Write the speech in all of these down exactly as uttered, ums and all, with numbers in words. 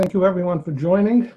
Thank you everyone for joining.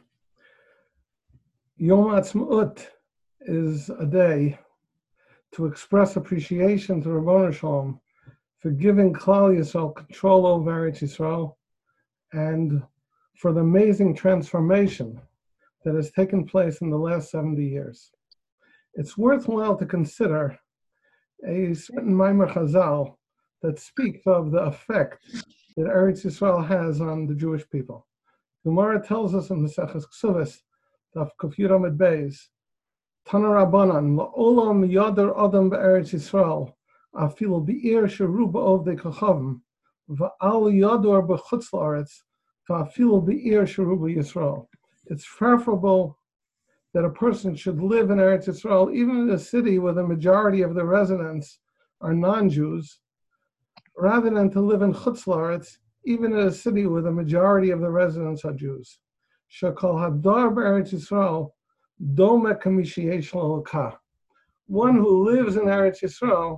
Yom Ha'atzmaut is a day to express appreciation to Ribbono Shel Olam for giving Klal Yisrael control over Eretz Yisrael and for the amazing transformation that has taken place in the last seventy years. It's worthwhile to consider a certain Maimer Chazal that speaks of the effect that Eretz Yisrael has on the Jewish people. The Gemara tells us in the Maseches Ksuvos, Daf Kuf Yud Amud Beis, Tana Rabbanan, La'olam Yadar Adam be'Eretz Yisrael, Afilu Be'ir Sheru Ba'ovdei Kochavim, Va'al Yador B'chutz La'aretz, Va'afilu Be'ir Sheru B'Yisrael. It's preferable that a person should live in Eretz Yisrael, even in a city where the majority of the residents are non-Jews, rather than to live in Chutz La'aretz, even in a city where the majority of the residents are Jews. Shekol hadar b'Eretz Yisrael dome k'mishiyesh l'Elokah. One who lives in Eretz Yisrael,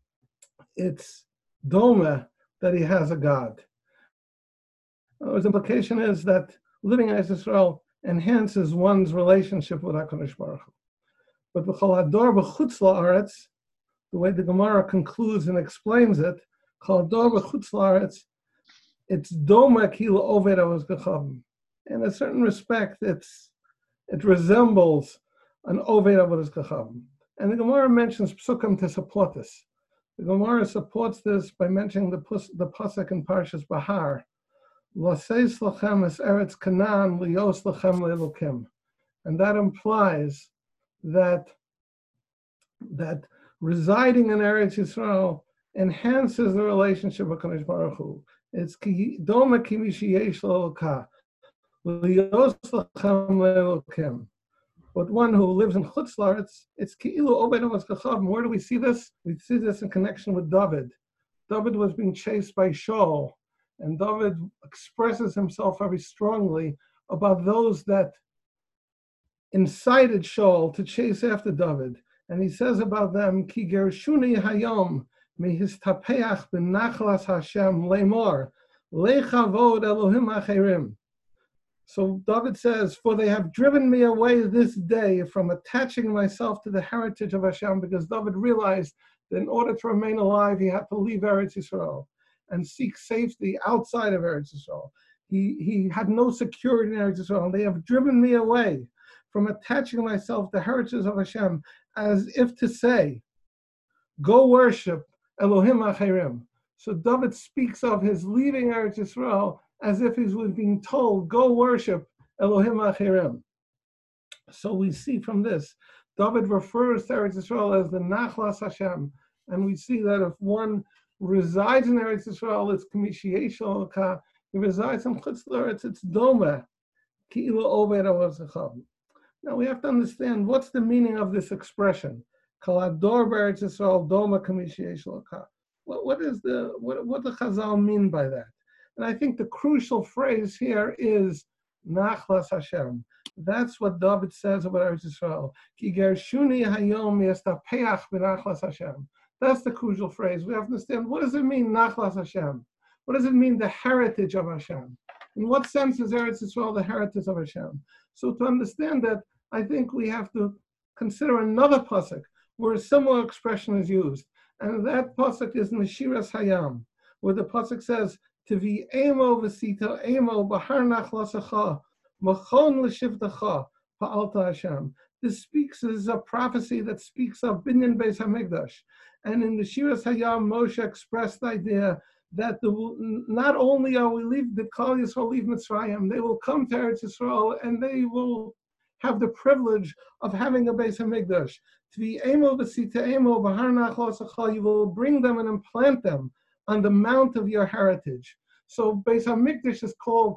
it's dome that he has a God. His implication is that living in Eretz Yisrael enhances one's relationship with HaKadosh Baruch Hu. But b'chol hadar b'chutz la'aretz, the way the Gemara concludes and explains it, b'chol hadar b'chutz la'aretz, it's doma kilo oved avos kochavim. In a certain respect, it's it resembles an oved avos kochavim. And the Gemara mentions psukim to support this. The Gemara supports this by mentioning the pus, the pasuk in Parshas Bahar, L'seis lachem es eretz Canaan lios lachem le'elokim, and that implies that that residing in Eretz Yisrael enhances the relationship with Kadosh Baruch Hu. It's doma k'mishiyesh l'Elokah, lios lachem le'elokim. But one who lives in Chutz La'aretz, it's ki'ilu oved avos kochavim. Where do we see this? We see this in connection with David. David was being chased by Shaul, and David expresses himself very strongly about those that incited Shaul to chase after David. And he says about them, Ki gershuni hayom mehistapeach b'nachlas Hashem le'mor lechavod Elohim acherim. So David says, for they have driven me away this day from attaching myself to the heritage of Hashem, because David realized that in order to remain alive, he had to leave Eretz Yisrael and seek safety outside of Eretz Yisrael. He, he had no security in Eretz Yisrael. They have driven me away from attaching myself to the heritage of Hashem, as if to say, go worship Elohim Acherim. So David speaks of his leaving Eretz Yisrael as if he was being told, go worship Elohim Acherim. So we see from this, David refers to Eretz Yisrael as the Nachlas Hashem, and we see that if one resides in Eretz Yisrael, it's K'mishiyesh l'Elokah. He resides in Chutz La'aretz, it's Doma, Ki'ilu oved avos kochavim. Now we have to understand what's the meaning of this expression. Kol hador b'Eretz Yisrael doma k'mishiyesh l'Elokah. What what is the what what the Chazal mean by that? And I think the crucial phrase here is Nachlas Hashem. That's what David says about Eretz Yisrael. Ki gershuni hayom yastapeach b'Nachlas Hashem. That's the crucial phrase. We have to understand, what does it mean, Nachlas Hashem? What does it mean, the heritage of Hashem? In what sense is Eretz Yisrael the heritage of Hashem? So to understand that, I think we have to consider another pasuk where a similar expression is used. And that pasuk is in the Shiras Hayam, where the pasuk says, Tivi emo v'sita emo b'har nachlasacha, machon l'shivtacha, pa'alta Hashem. This speaks, this is a prophecy that speaks of Binyan Beis HaMikdash. And in the Shiras Hayam, Moshe expressed the idea that the, not only are we leave the Klal Yisrael leave Mitzrayim, they will come to Eretz Yisrael and they will have the privilege of having a Beis HaMikdash. Tvi emo v'sita emo b'har nachlasacha, you will bring them and implant them on the mount of your heritage. So Beis HaMikdash is called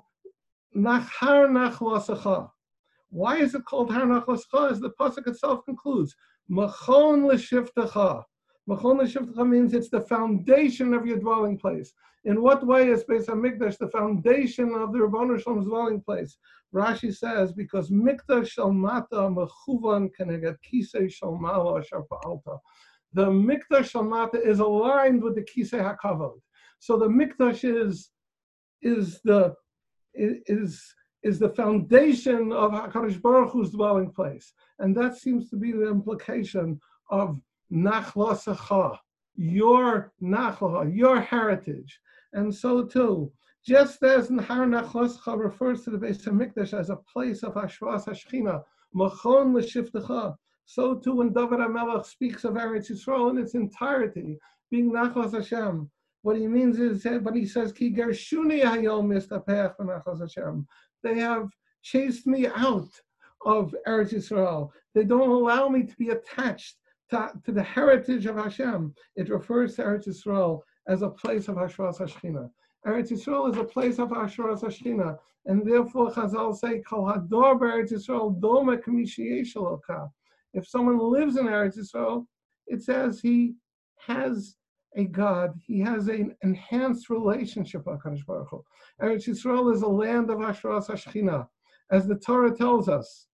Nachar Nachlasacha. Why is it called Har Nachlasacha? As the pasuk itself concludes, Machon l'shivtacha. Machon l'shivtacha means it's the foundation of your dwelling place. In what way is Beis HaMikdash the foundation of the Ribbono Shel Olam's dwelling place? Rashi says, because Mikdash shel mata mechuvan keneged kisei shel mala asher pa'alta. The Mikdash shel mata is aligned with the kisei hakavod. So the Mikdash is is the is is the foundation of HaKadosh Baruch Hu's dwelling place. And that seems to be the implication of Nachlasacha, your Nachlacha, your heritage. And so too, just as Nahar Nachlasacha refers to the Beis HaMikdash as a place of Hashras HaShechina, Machon L'Shiftecha, so too when David HaMelech speaks of Eretz Yisrael in its entirety, being Nachlas Hashem, what he means is that when he says, Ki gershuni hayom mistapeach v'nachlas Hashem, they have chased me out of Eretz Yisrael. They don't allow me to be attached to, to the heritage of Hashem. It refers to Eretz Yisrael as a place of Hashras HaShechina. Eretz Yisrael is a place of Hashras HaShechina, and therefore Chazal say, Kol hador b'Eretz Yisrael doma k'mishiyesh eloka. If someone lives in Eretz Yisrael, it says he has a God, he has an enhanced relationship with HaKadosh Baruch Hu. Eretz Yisrael is a land of Hashras HaShechina. As the Torah tells us,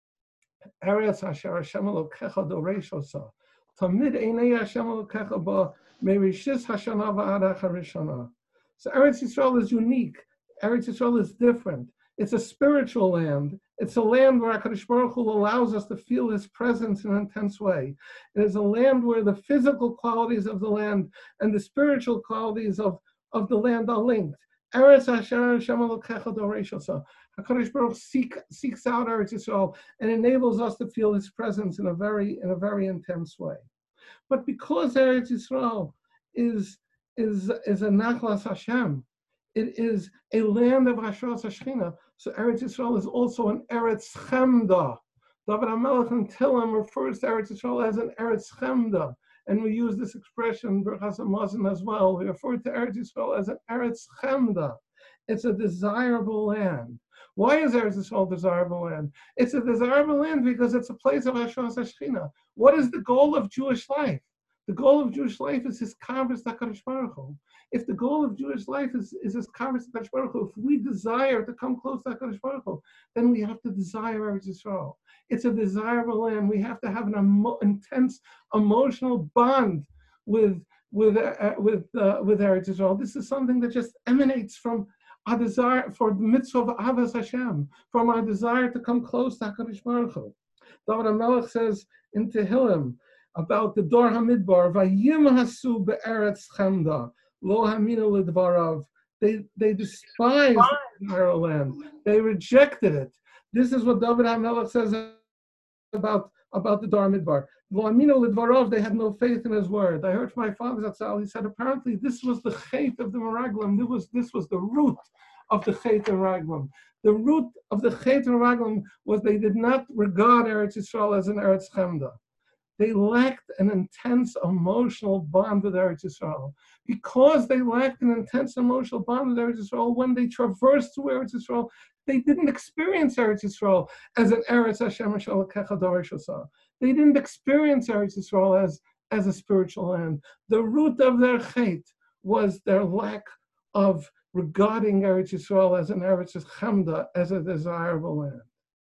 Eretz Asher Hashem Elokecha Doresh Osa, Tamid Einei Hashem Elokecha Ba, Merishis Hashana V'Ad HaRishana. So Eretz Yisrael is unique. Eretz Yisrael is different. It's a spiritual land. It's a land where HaKadosh Baruch Hu allows us to feel His presence in an intense way. It is a land where the physical qualities of the land and the spiritual qualities of, of the land are linked. Eretz Asher Hashem Elokecha Doresh Osa. HaKadosh Baruch Hu seek, seeks out Eretz Yisrael and enables us to feel His presence in a very in a very intense way. But because Eretz Yisrael is is is a Nachlas Hashem, it is a land of Hashras HaShechina. So Eretz Yisrael is also an Eretz Chemda. David HaMelech in Tehillim refers to Eretz Yisrael as an Eretz Chemda. And we use this expression, Birchas Hamazon as well. We refer to Eretz Yisrael as an Eretz Chemda. It's a desirable land. Why is Eretz Yisrael a desirable land? It's a desirable land because it's a place of Hashras HaShechina. What is the goal of Jewish life? The goal of Jewish life is His converse to HaKadosh Baruch Hu. If the goal of Jewish life is, is His converse to HaKadosh Baruch Hu, if we desire to come close to HaKadosh Baruch Hu, then we have to desire Eretz Yisrael. It's a desirable land. We have to have an emo- intense emotional bond with with uh, with uh, with Eretz Yisrael. This is something that just emanates from our desire for the mitzvah of Avas Hashem, from our desire to come close to HaKadosh Baruch Hu. David HaMelech says in Tehillim about the Dor HaMidbar, Vayim hasu be'eretz chemda, lo haminu ledvarav. They they despised our land. They rejected it. This is what David HaMelech says about, about the Dor HaMidbar. Lo haminu ledvarav, they had no faith in his word. I heard from my father Zatzal, he said apparently this was the chait of the Meraglim. This was, this was the root of the chait and Meraglim. The root of the chait and Meraglim was they did not regard Eretz Yisrael as an Eretz Chemda. They lacked an intense emotional bond with Eretz Yisrael. Because they lacked an intense emotional bond with Eretz Yisrael, when they traversed through Eretz Yisrael, they didn't experience Eretz Yisrael as an Eretz Hashem Elokecha Doresh Osa. They didn't experience Eretz Yisrael as, as a spiritual land. The root of their chait was their lack of regarding Eretz Yisrael as an Eretz Chemda, as a desirable land.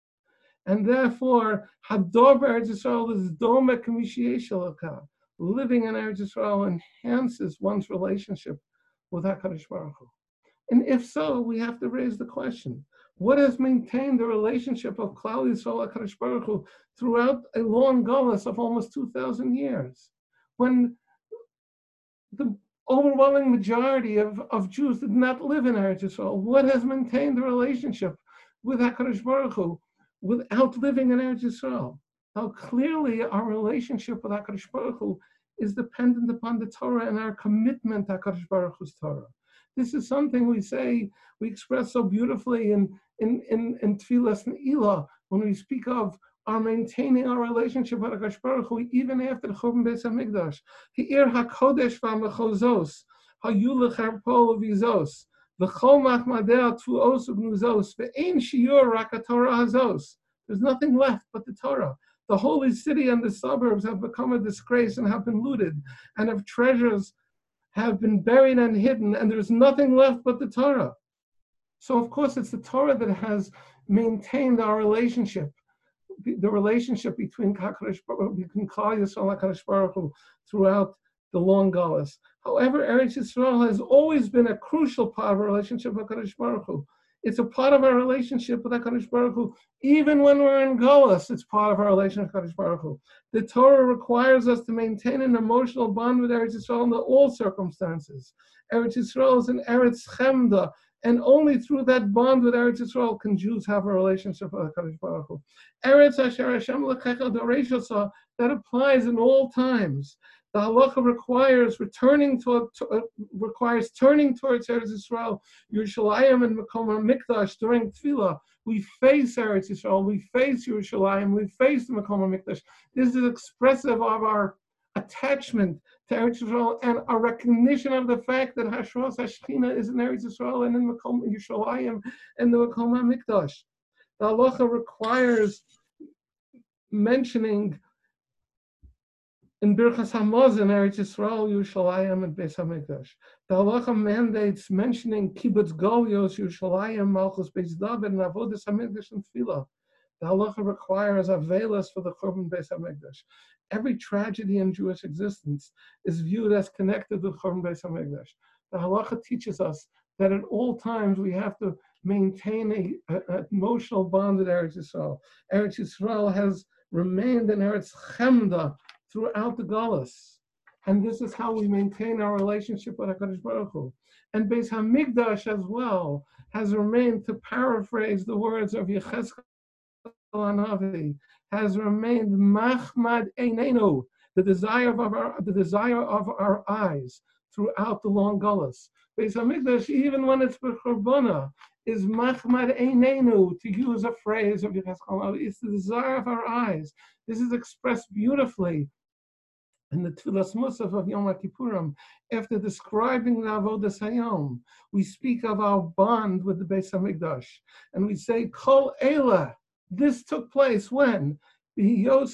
And therefore, Hador Eretz Yisrael is Doma K'mishiyesh Eloka. Living in Eretz Yisrael enhances one's relationship with HaKadosh Baruch Hu. And if so, we have to raise the question, what has maintained the relationship of Klal Yisrael and HaKadosh Baruch Hu throughout a long galus of almost two thousand years? When the overwhelming majority of, of Jews did not live in Eretz Yisrael, what has maintained the relationship with HaKadosh Baruch Hu without living in Eretz Yisrael? Now, clearly, our relationship with HaKadosh Baruch Hu is dependent upon the Torah and our commitment to HaKadosh Baruch Hu's Torah. This is something we say, we express so beautifully in, in, in, in Tfilas and Elah, when we speak of our maintaining our relationship with HaKadosh Baruch Hu, even after the Churban Beis HaMikdash. Ha'ir HaKodesh v'amechozos, ha'yu l'charpol v'izos, v'chol machmadeh t'fuos u'gnuzos, v'ein shiur rak ha'Torah hazos. There's nothing left but the Torah. The holy city and the suburbs have become a disgrace and have been looted, and of treasures have been buried and hidden, and there's nothing left but the Torah. So, of course, it's the Torah that has maintained our relationship, the relationship between HaKadosh Baruch Hu, between Klal Yisrael and HaKadosh Baruch Hu throughout the long galus. However, Eretz Yisrael has always been a crucial part of our relationship with HaKadosh Baruch Hu. It's a part of our relationship with HaKadosh Baruch Hu. Even when we're in Golus, it's part of our relationship with HaKadosh Baruch Hu. The Torah requires us to maintain an emotional bond with Eretz Yisrael under all circumstances. Eretz Yisrael is an Eretz Chemda, and only through that bond with Eretz Yisrael can Jews have a relationship with HaKadosh Baruch Hu. Eretz Asher Hashem Lechecha Doreishosa, that applies in all times. The halacha requires returning to, to uh, requires turning towards Eretz Yisrael, Yerushalayim and Makom HaMikdash during Tefillah. We face Eretz Yisrael, we face Yerushalayim, we face the Makom HaMikdash. This is expressive of our attachment to Eretz Yisrael and a recognition of the fact that Hashras Hashchina is in Eretz Yisrael and in Makom Yerushalayim and the Makom HaMikdash. The halacha requires mentioning in Birchas Hamazon, Eretz Yisrael, Yerushalayim, and Beis Hamikdash. The halacha mandates mentioning Kibbutz Golios, Yerushalayim, Malchus Beis David, and Avodas Hamikdash and Tefillah. The halacha requires avelas for the Churban Beis Hamikdash. Every tragedy in Jewish existence is viewed as connected with Churban Beis Hamikdash. The halacha teaches us that at all times we have to maintain an emotional bond with Eretz Yisrael. Eretz Yisrael has remained in Eretz Chemda throughout the Galus. And this is how we maintain our relationship with HaKadosh Baruch Hu. And Beis HaMikdash as well has remained, to paraphrase the words of Yechezkel HaNavi, has remained Machmad Einenu, the desire of our the desire of our eyes throughout the long Galus. Beis HaMikdash, even when it's B'Churbana, is Machmad Einenu, to use a phrase of Yechezkel HaNavi. It's the desire of our eyes. This is expressed beautifully in the Tfilas Musaf of Yom Kippurim. After describing the Avodas Hayom, we speak of our bond with the Beis Hamikdash, and we say, Kol Eila, this took place when? This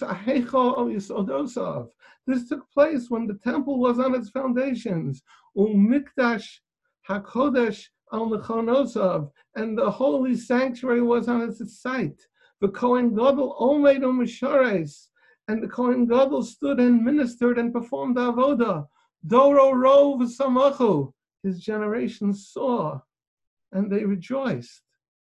took place when the temple was on its foundations, Umikdash HaKodesh al Mechonosav, and the holy sanctuary was on its site. The Kohen Gadol Omed U'Mishares, and the Kohen Gadol stood and ministered and performed the avodah. Doro Rov Samachu, his generation saw, and they rejoiced.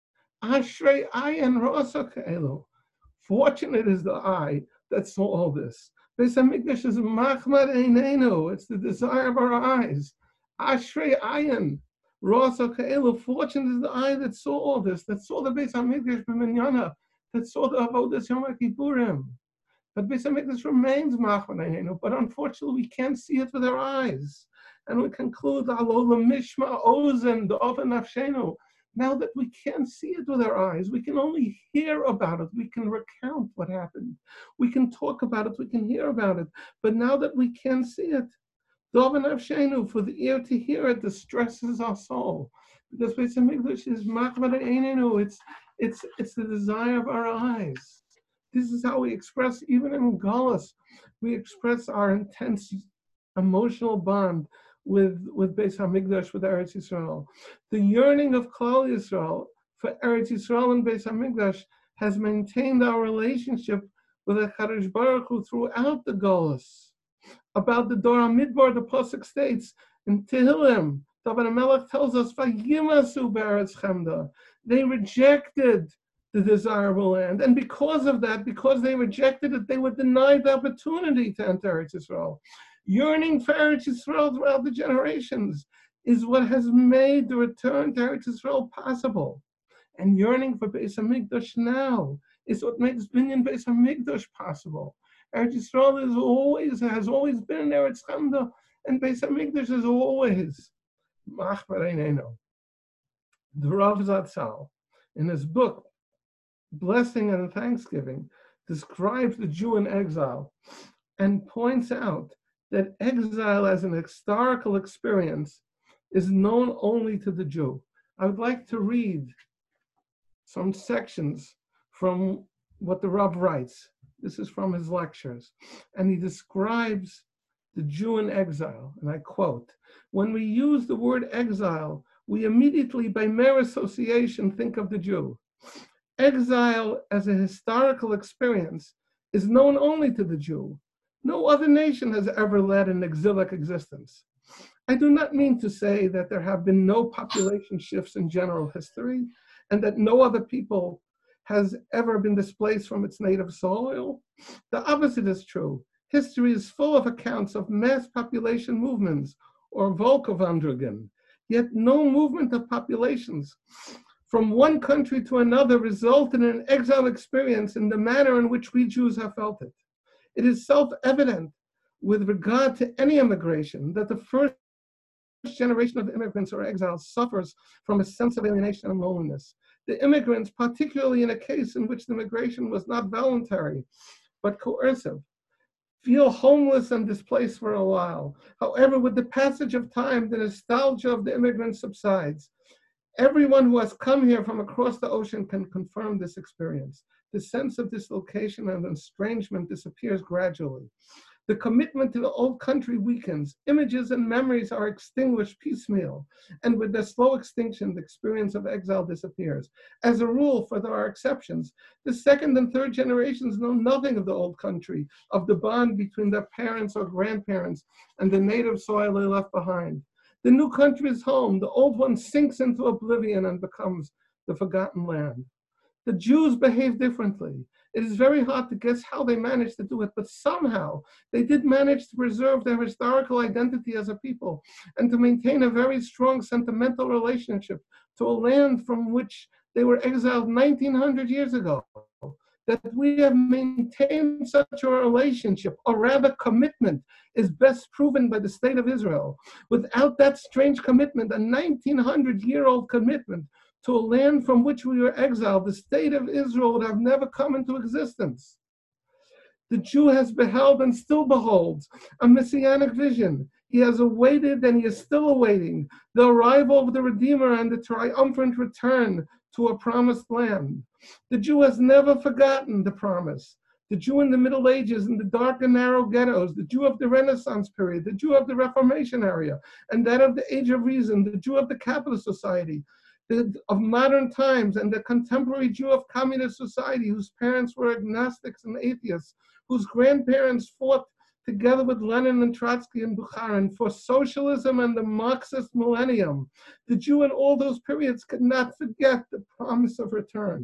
Ashrei Ayin Rasa Ka'elu, fortunate is the eye that saw all this. Beis Hamikdash is Machmad Einenu, it's the desire of our eyes. Ashrei Ayin Rasa Ka'elu, fortunate is the eye that saw all this, that saw the Beis Hamikdash b'Minyana, that saw the avodas Yom Kippurim. But Beis Hamikdash remains Machmad Einenu, but unfortunately we can't see it with our eyes. And we conclude, Alo Mishma Ozen Da'ofen Nafshenu. Now that we can't see it with our eyes, we can only hear about it. We can recount what happened. We can talk about it. We can hear about it. But now that we can't see it, Da'ofen Nafshenu, for the ear to hear it, distresses our soul. Because Beis Hamikdash is Machmad Einenu. It's it's it's the desire of our eyes. This is how we express, even in Galus, we express our intense emotional bond with, with Beis HaMikdash, with Eretz Yisrael. The yearning of Klal Yisrael for Eretz Yisrael and Beis HaMikdash has maintained our relationship with HaKadosh Baruch Hu throughout the Galus. About the Dor HaMidbar, the Pasuk states in Tehillim, David HaMelech tells us, Vayimasu be'eretz Chemda. They rejected the desirable land. And because of that, because they rejected it, they were denied the opportunity to enter Eretz Yisrael. Yearning for Eretz Yisrael throughout the generations is what has made the return to Eretz Yisrael possible. And yearning for Beis HaMikdash now is what makes Binyan Beis HaMikdash possible. Eretz Yisrael is always, has always been in Eretz Chemda, and Beis HaMikdash is always Machmad Einenu. The Rav Zatzal, in his book, Blessing and Thanksgiving, describes the Jew in exile and points out that exile as an historical experience is known only to the Jew. I would like to read some sections from what the Rav writes. This is from his lectures. And he describes the Jew in exile, and I quote, "When we use the word exile, we immediately, by mere association, think of the Jew. Exile as a historical experience is known only to the Jew. No other nation has ever led an exilic existence. I do not mean to say that there have been no population shifts in general history. and that no other people has ever been displaced from its native soil? The opposite is true. History is full of accounts of mass population movements, or Volkswanderungen, yet no movement of populations from one country to another resulted in an exile experience in the manner in which we Jews have felt it. It is self-evident with regard to any immigration that the first generation of immigrants or exiles suffers from a sense of alienation and loneliness. The immigrants, particularly in a case in which the migration was not voluntary but coercive, feel homeless and displaced for a while. However, with the passage of time, the nostalgia of the immigrants subsides. Everyone who has come here from across the ocean can confirm this experience. The sense of dislocation and estrangement disappears gradually. The commitment to the old country weakens. Images and memories are extinguished piecemeal. And with their slow extinction, the experience of exile disappears. As a rule, for there are exceptions, the second and third generations know nothing of the old country, of the bond between their parents or grandparents and the native soil they left behind. The new country is home. The old one sinks into oblivion and becomes the forgotten land. The Jews behave differently. It is very hard to guess how they managed to do it, but somehow they did manage to preserve their historical identity as a people and to maintain a very strong sentimental relationship to a land from which they were exiled nineteen hundred years ago. That we have maintained such a relationship, or rather commitment, is best proven by the state of Israel. Without that strange commitment, a nineteen hundred year old commitment to a land from which we were exiled, the state of Israel would have never come into existence. The Jew has beheld and still beholds a messianic vision. He has awaited and he is still awaiting the arrival of the Redeemer and the triumphant return to a promised land. The Jew has never forgotten the promise. The Jew in the Middle Ages, in the dark and narrow ghettos, the Jew of the Renaissance period, the Jew of the Reformation area, and that of the Age of Reason, the Jew of the capitalist society, the, of modern times, and the contemporary Jew of communist society, whose parents were agnostics and atheists, whose grandparents fought together with Lenin and Trotsky and Bukharin for socialism and the Marxist millennium. The Jew in all those periods could not forget the promise of return.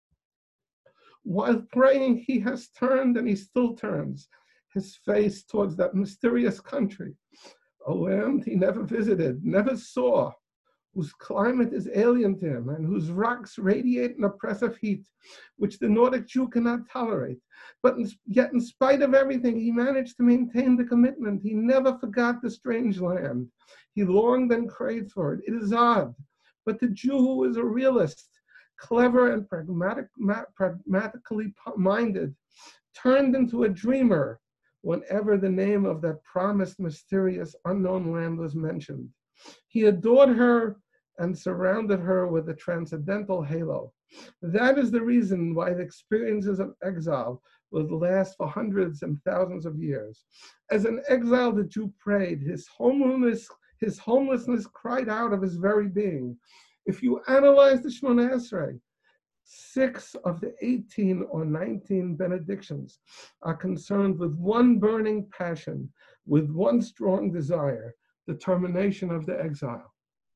While praying, he has turned, and he still turns, his face towards that mysterious country, a land he never visited, never saw, whose climate is alien to him, and whose rocks radiate an oppressive heat, which the Nordic Jew cannot tolerate. But in, yet, in spite of everything, he managed to maintain the commitment. He never forgot the strange land. He longed and craved for it. It is odd, but the Jew who is a realist, clever and pragmatic, pragmatically minded, turned into a dreamer whenever the name of that promised, mysterious, unknown land was mentioned. He adored her and surrounded her with a transcendental halo. That is the reason why the experiences of exile will last for hundreds and thousands of years. As an exile, the Jew prayed. His homelessness, his homelessness cried out of his very being. If you analyze the Shemona Esrei, six of the eighteen or nineteen benedictions are concerned with one burning passion, with one strong desire, the termination of the exile.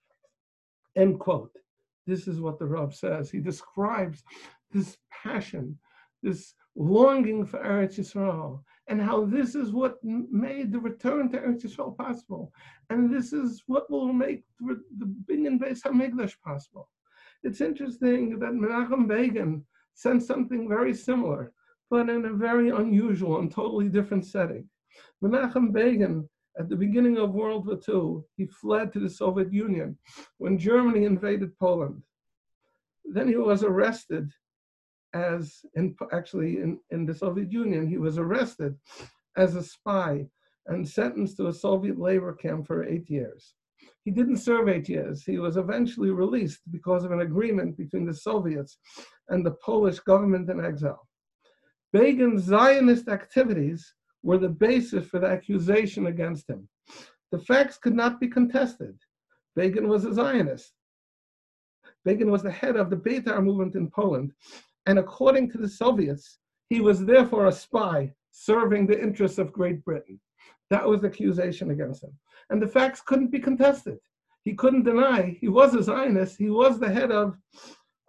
End quote. This is what the Rav says. He describes this passion, this longing for Eretz Yisrael, and how this is what made the return to Eretz Yisrael possible. And this is what will make the Binyan Beis HaMikdash possible. It's interesting that Menachem Begin sent something very similar, but in a very unusual and totally different setting. Menachem Begin, at the beginning of World War Two, he fled to the Soviet Union when Germany invaded Poland. Then he was arrested as, in, actually in, in the Soviet Union, he was arrested as a spy and sentenced to a Soviet labor camp for eight years. He didn't serve eight years. He was eventually released because of an agreement between the Soviets and the Polish government in exile. Begin's Zionist activities were the basis for the accusation against him. The facts could not be contested. Begin was a Zionist. Begin was the head of the Beitar movement in Poland, and according to the Soviets, he was therefore a spy serving the interests of Great Britain. That was the accusation against him. And the facts couldn't be contested. He couldn't deny he was a Zionist. He was the head of,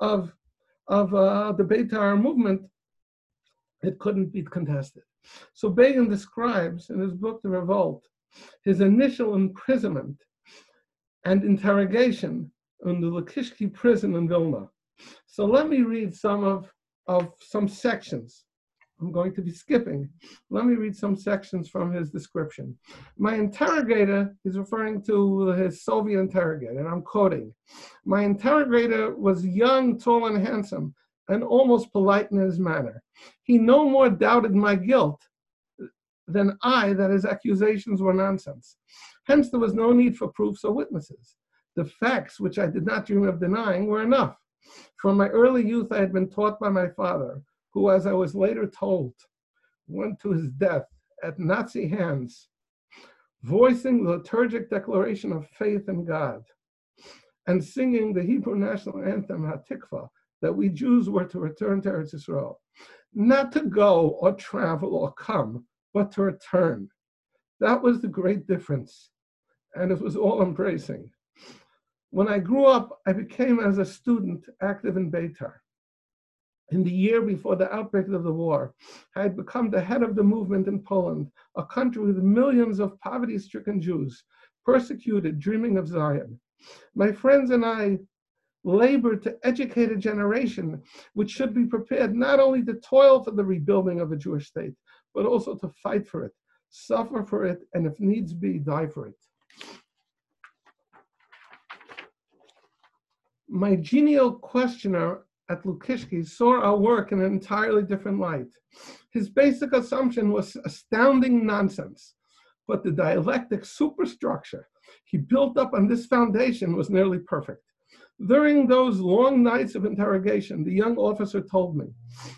of, of uh, the Beitar movement, it couldn't be contested. So Begin describes in his book, The Revolt, his initial imprisonment and interrogation in the Lukishki prison in Vilna. So let me read some of, of some sections. I'm going to be skipping. Let me read some sections from his description. My interrogator, he's referring to his Soviet interrogator, and I'm quoting. My interrogator was young, tall, and handsome, and almost polite in his manner. He no more doubted my guilt than I that his accusations were nonsense. Hence, there was no need for proofs or witnesses. The facts, which I did not dream of denying, were enough. From my early youth, I had been taught by my father, who, as I was later told, went to his death at Nazi hands, voicing the liturgic declaration of faith in God and singing the Hebrew national anthem, Hatikva, that we Jews were to return to Eretz Yisrael, not to go or travel or come, but to return. That was the great difference, and it was all embracing. When I grew up, I became, as a student, active in Beitar. In the year before the outbreak of the war, I had become the head of the movement in Poland, a country with millions of poverty-stricken Jews, persecuted, dreaming of Zion. My friends and I labored to educate a generation which should be prepared not only to toil for the rebuilding of a Jewish state, but also to fight for it, suffer for it, and if needs be, die for it. My genial questioner at Lukishki saw our work in an entirely different light. His basic assumption was astounding nonsense, but the dialectic superstructure he built up on this foundation was nearly perfect. During those long nights of interrogation, the young officer told me,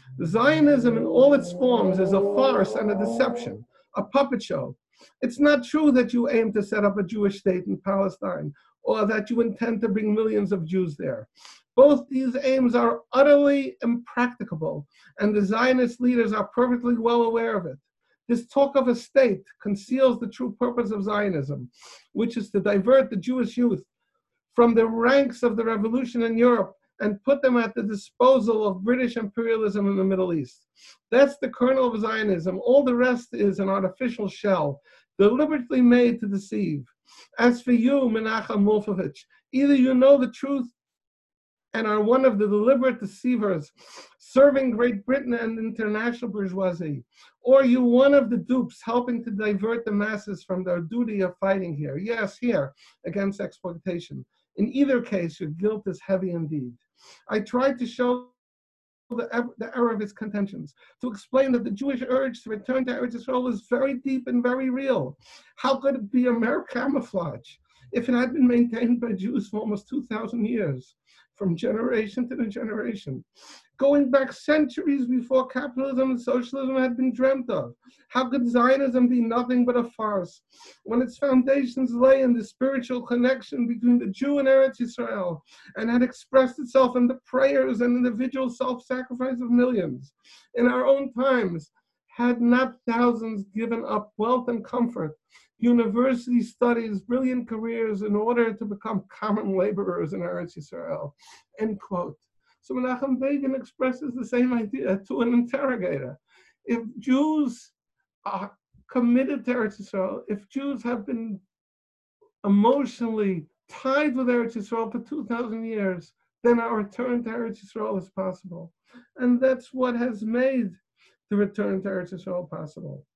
Zionism in all its forms is a farce and a deception, a puppet show. It's not true that you aim to set up a Jewish state in Palestine or that you intend to bring millions of Jews there. Both these aims are utterly impracticable, and the Zionist leaders are perfectly well aware of it. This talk of a state conceals the true purpose of Zionism, which is to divert the Jewish youth from the ranks of the revolution in Europe and put them at the disposal of British imperialism in the Middle East. That's the kernel of Zionism. All the rest is an artificial shell, deliberately made to deceive. As for you, Menachem Wolfowitz, either you know the truth and are one of the deliberate deceivers serving Great Britain and international bourgeoisie, or you one of the dupes helping to divert the masses from their duty of fighting here, yes, here, against exploitation. In either case, your guilt is heavy indeed. I tried to show the, the error of his contentions, to explain that the Jewish urge to return to Eretz Yisrael is very deep and very real. How could it be a mere camouflage if it had been maintained by Jews for almost two thousand years, from generation to generation, going back centuries before capitalism and socialism had been dreamt of? How could Zionism be nothing but a farce when its foundations lay in the spiritual connection between the Jew and Eretz Yisrael and had expressed itself in the prayers and individual self-sacrifice of millions? In our own times, had not thousands given up wealth and comfort, university studies, brilliant careers in order to become common laborers in Eretz Yisrael? End quote. So Menachem Begin expresses the same idea to an interrogator. If Jews are committed to Eretz Yisrael, if Jews have been emotionally tied with Eretz Yisrael for two thousand years, then our return to Eretz Yisrael is possible. And that's what has made the return to Eretz Yisrael possible.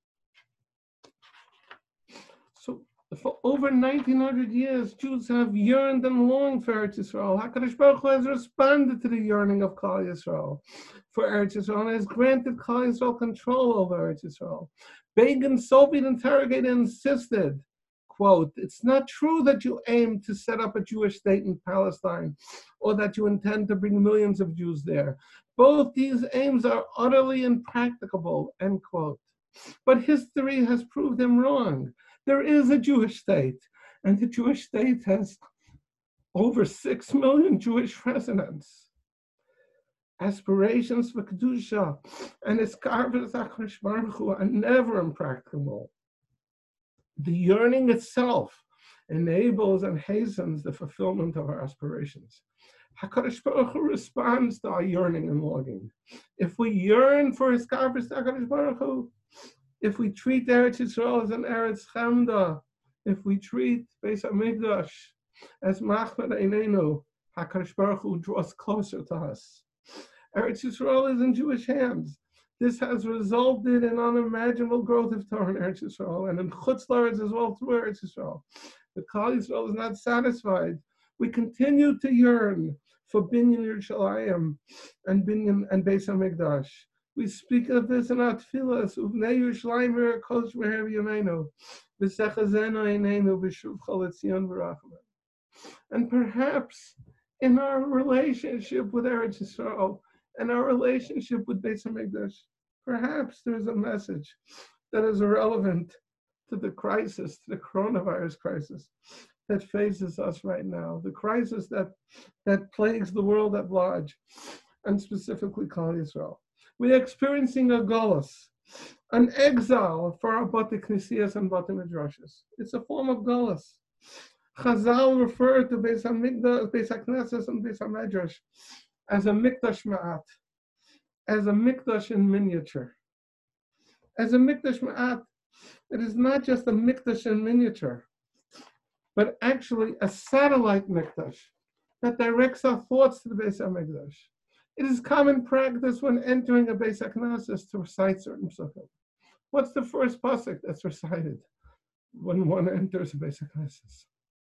So for over nineteen hundred years, Jews have yearned and longed for Eretz Yisrael. HaKadosh Baruch Hu has responded to the yearning of Klal Yisrael for Eretz Yisrael and has granted Klal Yisrael control over Eretz Yisrael. Begin's Soviet interrogator insisted, quote, it's not true that you aim to set up a Jewish state in Palestine or that you intend to bring millions of Jews there. Both these aims are utterly impracticable, end quote. But history has proved him wrong. There is a Jewish state, and the Jewish state has over six million Jewish residents. Aspirations for Kedusha and Iskarvus HaKadosh Baruch Hu are never impracticable. The yearning itself enables and hastens the fulfillment of our aspirations. HaKadosh Baruch Hu responds to our yearning and longing. If we yearn for His Karpas HaKadosh Baruch Hu, if we treat Eretz Yisrael as an Eretz Chamda, if we treat Beis HaMikdash as Machmer Einenu, HaKadosh Baruch Hu draws closer to us. Eretz Yisrael is in Jewish hands. This has resulted in unimaginable growth of Torah in Eretz Yisrael and in Chutz La'aretz as well through Eretz Yisrael. But Klal Yisrael is not satisfied. We continue to yearn for Binyan Yerushalayim and Binyan and Beis HaMikdash. We speak of this in our tefillas, Uvnei Yerushalayim v'Yerakosh v'Her Yameinu, v'Sechazenu Eineinu v'Shuv Chol Etzion v'Rachamim. And perhaps in our relationship with Eretz Yisrael and our relationship with Beis HaMikdash, perhaps there's a message that is relevant to the crisis, to the coronavirus crisis that faces us right now, the crisis that, that plagues the world at large, and specifically Klal Yisrael. We're experiencing a golus, an exile for our Bate Knesiyas and Bate Midrashas. It's a form of golus. Chazal referred to Beis HaMikdash, Beis HaKnesses, and Beis HaMidrash as a Mikdash Ma'at, as a Mikdash in miniature. As a Mikdash Ma'at, it is not just a Mikdash in miniature, but actually a satellite Mikdash that directs our thoughts to the Beis HaMikdash. It is common practice when entering a Beis HaKnesses to recite certain psukim. What's the first pasuk that's recited when one enters a Beis HaKnesses?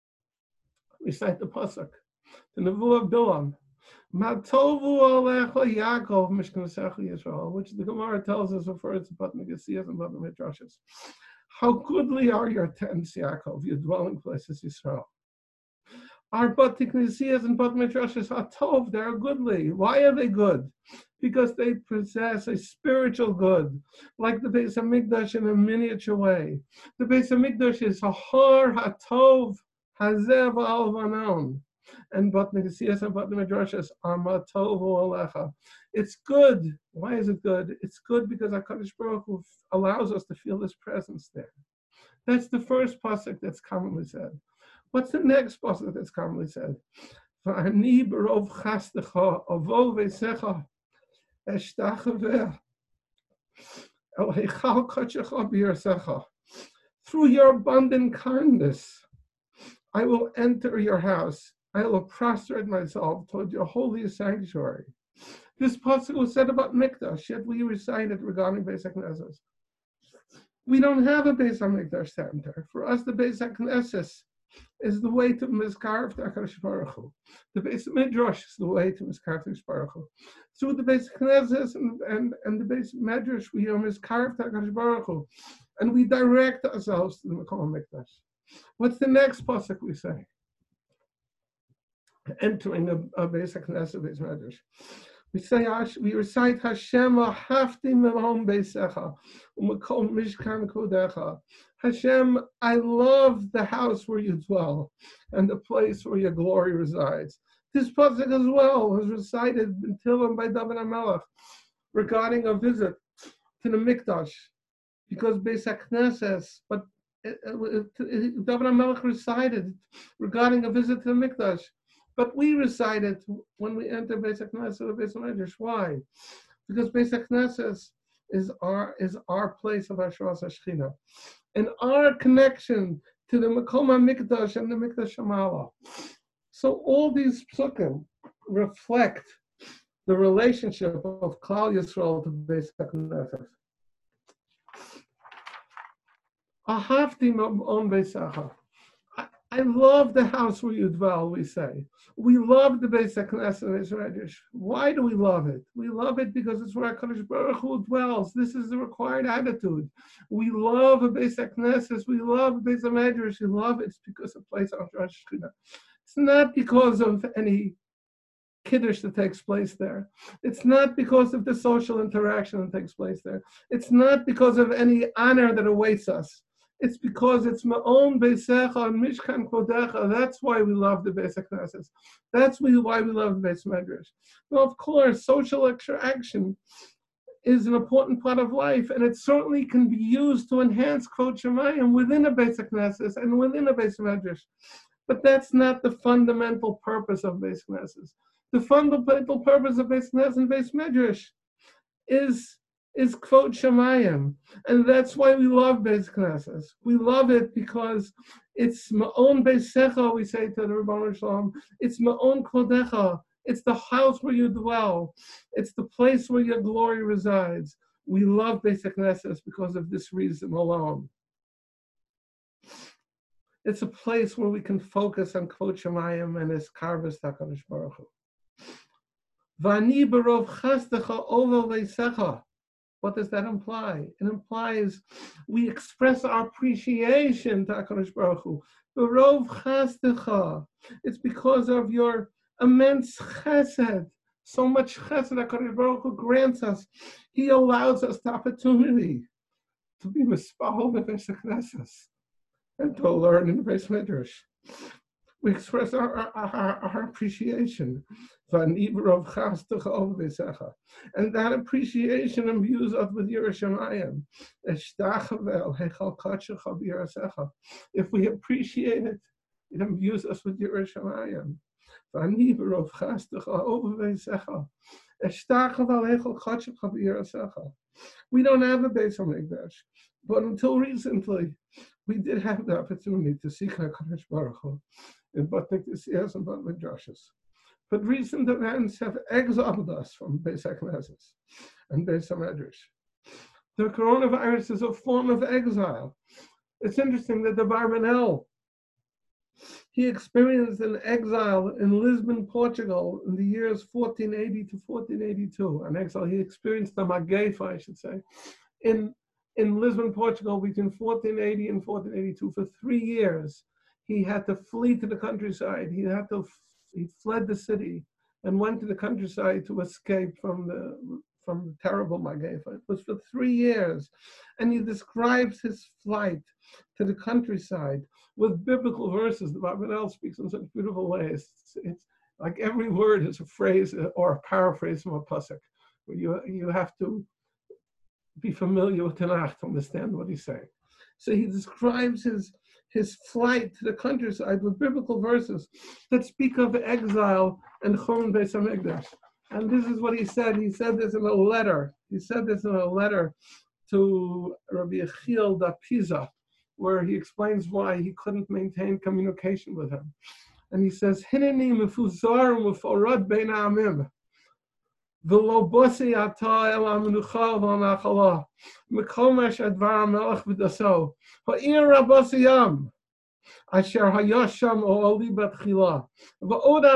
Recite the pasuk, the Nevuah of Bilam, Matovu Alecha Yaakov Mishkanesecha Yisrael, which the Gemara tells us refers to Bat Megasiyas and Bat Midrashas. How goodly are your tents, Yaakov, your dwelling places, Yisrael. Our Bat Megasiyas and Bat Midrashas are tov, they are goodly. Why are they good? Because they possess a spiritual good, like the Beis HaMikdash in a miniature way. The Beis HaMikdash is a har hatov hazev al vanon. And Bat Megasiyas and Bat Midrashas are matovu alecha. It's good. Why is it good? It's good because HaKadosh Baruch Hu allows us to feel His presence there. That's the first pasuk that's commonly said. What's the next pasuk that's commonly said? V'ani b'rov chastecha avo v'secha eshtachaveh el heichal kodshecha b'yirsecha. Through your abundant kindness, I will enter your house. I will prostrate myself toward your holy sanctuary. This pasuk was said about Mikdash, yet we recite it regarding Beis HaKnesses. We don't have a Beis HaMikdash center. For us, the Beis HaKnesses is the way to Mizkarv to HaKadosh Baruch Hu. The Beis Midrash is the way to Mizkarv to HaKadosh Baruch Hu. Through the Beis HaKnesses and, and, and the Beis Midrash, we are Mizkarv to HaKadosh Baruch Hu. And we direct ourselves to the Makom HaMikdash. What's the next pasuk we say? Entering a, a Beis HaKnesses, Beis Midrash. We say, we recite Hashem ahafti memom beisecha u'makom mishkan kodecha. Hashem, I love the house where you dwell and the place where your glory resides. This pasuk as well was recited in Tehillim by David HaMelech regarding a visit to the Mikdash, because Beis HaKnesses, but it, it, it, David HaMelech recited regarding a visit to the Mikdash. But we recite it when we enter Beis HaKnesses or Beis HaMidrash. Why? Because Beis HaKnesses is our is our place of Hashras HaShechina, and our connection to the Makom HaMikdash and the Mikdash Hamala. So all these psukim reflect the relationship of Klal Yisrael to Beis HaKnesses. Ahavti on Beisacha. I love the house where you dwell, we say. We love the Beis HaKnesses and Beis HaMidrash. Why do we love it? We love it because it's where HaKadosh Baruch Hu dwells. This is the required attitude. We love a Beis HaKnesses. We love a Beis HaMidrash. We love it because of place of Rosh Hashanah. It's not because of any kiddush that takes place there. It's not because of the social interaction that takes place there. It's not because of any honor that awaits us. It's because it's Ma'on Beisecha and Mishkan Kodecha. That's why we love the Beis HaKnesses. That's why we love the Beis Midrash. Well, of course, social interaction is an important part of life, and it certainly can be used to enhance Kvod Shemayim within a Beis HaKnesses and within a Beis Midrash. But that's not the fundamental purpose of Beis HaKnesses. The fundamental purpose of Beis Knesset and Beis Midrash is is kvod Shemayim, and that's why we love Beis Knesset. We love it because it's ma'on beisecha. We say to the Rebbeinu Shalom, it's ma'on kvodecha. It's the house where you dwell. It's the place where your glory resides. We love Beis Knesset because of this reason alone. It's a place where we can focus on kvod Shemayim and His karvas HaKadosh Baruch Hu. Vani barov chastecha ovel veisecha. What does that imply? It implies we express our appreciation to HaKadosh Baruch Hu. Barov chastecha. It's because of your immense chesed. So much chesed HaKadosh Baruch Hu grants us. He allows us the opportunity to be mispahol in Beis Knesset and to learn in the Beis Midrash. We express our, our, our, our appreciation. And that appreciation imbues us with Yerushalayim. If we appreciate it, it imbues us with Yerushalayim. We don't have a Beis HaMikdash, but until recently, we did have the opportunity to seek HaKadosh Baruch Hu in Batnik Tisiyas and Bat Midrashos. But recent events have exiled us from Beis HaKnesses and Beis HaMedrash. The coronavirus is a form of exile. It's interesting that the Barbanel, he experienced an exile in Lisbon, Portugal in the years fourteen eighty to fourteen eighty-two. An exile, he experienced a Magaifa, I should say, in, in Lisbon, Portugal between fourteen eighty and fourteen eighty-two. For three years, he had to flee to the countryside. He had to, he fled the city and went to the countryside to escape from the from the terrible Magaifa. It was for three years. And he describes his flight to the countryside with biblical verses. The Barbanel speaks in such beautiful ways. It's, it's like every word is a phrase or a paraphrase from a pasuk, where you, you have to be familiar with Tanakh to understand what he's saying. So he describes his, his flight to the countryside with biblical verses that speak of exile and Churban Beis HaMikdash. And this is what he said. He said this in a letter. He said this in a letter to Rabbi Yechiel da Pisa, where he explains why he couldn't maintain communication with him. And he says, Hineni mefuzar u'meforad bein ha'amim, v'lo bosi ata el ha'menucha v'ha'nachala, mekomesh advar ha'melech v'daso, ha'ir rabasi yam, asher hayasham o'oli batchila, v'od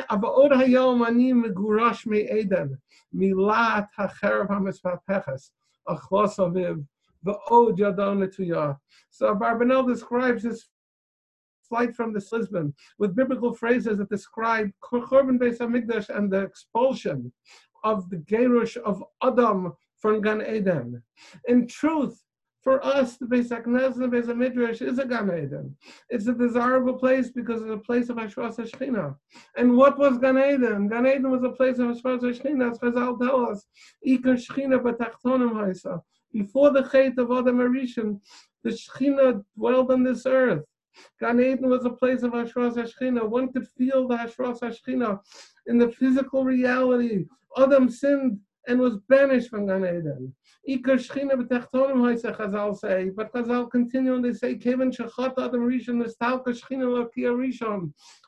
hayom ani megurash me'eden, milat ha'cherev ha'mispapeches, achlos aviv, v'od yadon letuya. So Barbanel describes his flight from this Lisbon with biblical phrases that describe Churban Beis HaMikdash and the expulsion of the Gerush of Adam from Gan Eden. In truth, for us, the Beis HaKnesset and Beis HaMidrash is a Gan Eden. It's a desirable place because it's a place of Hashras HaShechina. And what was Gan Eden? Gan Eden was a place of Hashras HaShechina, as Chazal tell us. Ikar Shechina b'tachtonim haisa. Before the Chet of Adam Arishon, the Shechina dwelled on this earth. Gan Eden was a place of Hashras HaShechina. One could feel the Hashras HaShechina in the physical reality. Adam sinned and was banished from Gan Eden. Ikar Shechina b'tachtonim haisa, Chazal say. But Chazal continue and they say, Kevan shechat Adam Rishon, nistalka Shechina l'ki Arishon.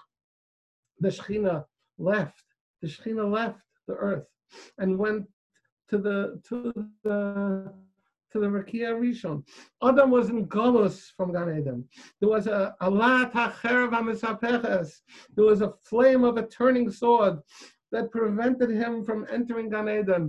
The Shechina left. The Shechina left the earth and went to the to the to the Rakia Rishon. Adam was in Golus from Gan Eden. There was a alat hacherev hamisapeches. There was a flame of a turning sword that prevented him from entering Gan Eden.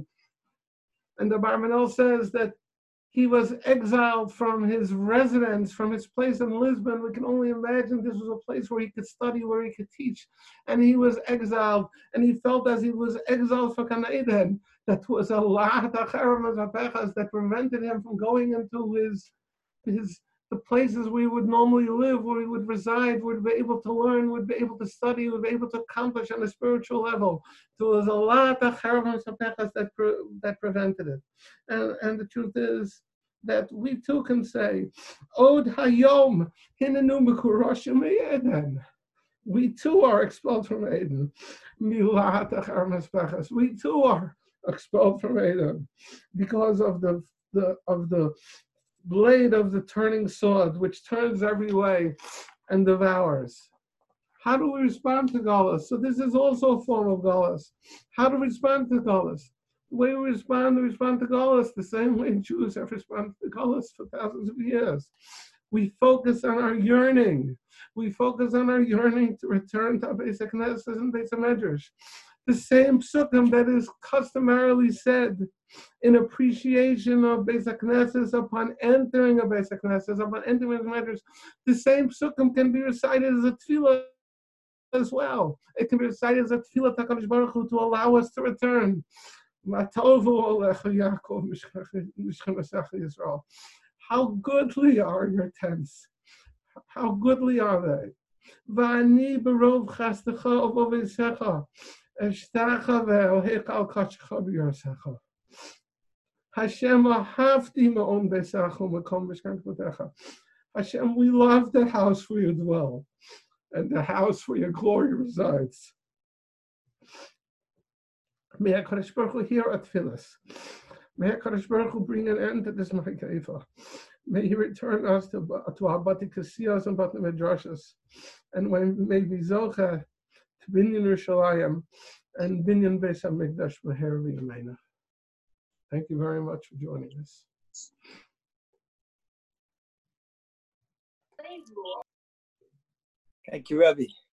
And the Barbanel says that he was exiled from his residence, from his place in Lisbon. We can only imagine this was a place where he could study, where he could teach. And he was exiled, and he felt as he was exiled for Gan Eden, that was a lot of that prevented him from going into his, his the places where he would normally live, where he would reside, would be able to learn, would be able to study, would be able to accomplish on a spiritual level. There was a lot of that, pre, that prevented it. And, and the truth is that we too can say, Od hayom hinenu mekurashim me'eden. We too are expelled from Eden. We too are expelled from Eden because of the, the of the blade of the turning sword, which turns every way and devours. How do we respond to Galus? So this is also a form of Galus. How to respond to Galus? The way we respond, we respond to Galus the same way Jews have responded to Galus for thousands of years. We focus on our yearning. We focus on our yearning to return to Beis HaKnesses and Beis HaMedrash. The same psukim that is customarily said in appreciation of Beis HaKnesses upon entering a Beis HaKnesses, upon entering Beis HaMedrash, the same psukim can be recited as a tefillah as well. It can be recited as a tefillah to HaKadosh Baruch Hu to allow us to return. How goodly are your tents? How goodly are they? Va'ani berov chastecha uvovesecha, eshtacha ve'elhecha kachecha b'yorsecha. Hashem ahavti ma'on besecha u'makom b'shkan kvotecha. Hashem, we love the house where you dwell, and the house where your glory resides. May HaKadosh Baruch Hu hear our tefillas. May HaKadosh Baruch Hu bring an end to this ma'ikeifa. May He return us to, to our Bati Kasiyas and Bati Medrashas, and when may we zoche to Binyan Yerushalayim and Binyan Beis HaMikdash Meher v'Yameina. Thank you very much for joining us. Thank you, Rebbe.